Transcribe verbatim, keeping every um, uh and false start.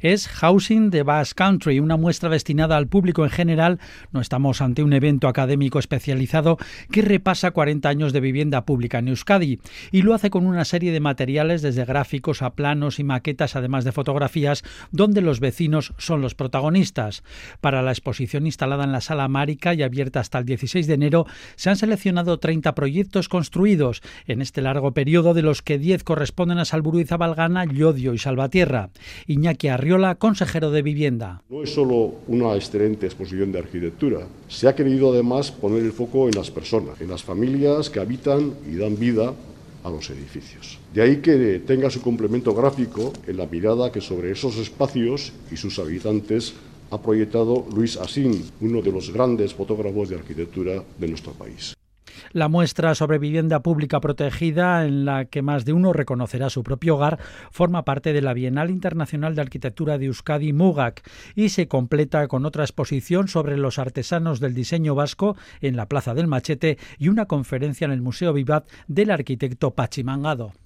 Es Housing the Basque Country, una muestra destinada al público en general. No estamos ante un evento académico especializado que repasa cuarenta años de vivienda pública en Euskadi y lo hace con una serie de materiales desde gráficos a planos y maquetas, además de fotografías, donde los vecinos son los protagonistas. Para la exposición instalada en la Sala Márica y abierta hasta el dieciséis de enero, se han seleccionado treinta proyectos construidos en este largo periodo, de los que diez corresponden a Salburu y Zabalgana, Llodio y Salvatierra. Iñaki Arriola, consejero de Vivienda. No es solo una excelente exposición de arquitectura, se ha querido además poner el foco en las personas, en las familias que habitan y dan vida a los edificios. De ahí que tenga su complemento gráfico en la mirada que sobre esos espacios y sus habitantes ha proyectado Luis Asín, uno de los grandes fotógrafos de arquitectura de nuestro país. La muestra sobre vivienda pública protegida, en la que más de uno reconocerá su propio hogar, forma parte de la Bienal Internacional de Arquitectura de Euskadi, Mugak, y se completa con otra exposición sobre los artesanos del diseño vasco en la Plaza del Machete y una conferencia en el Museo Vivat del arquitecto Pachi Mangado.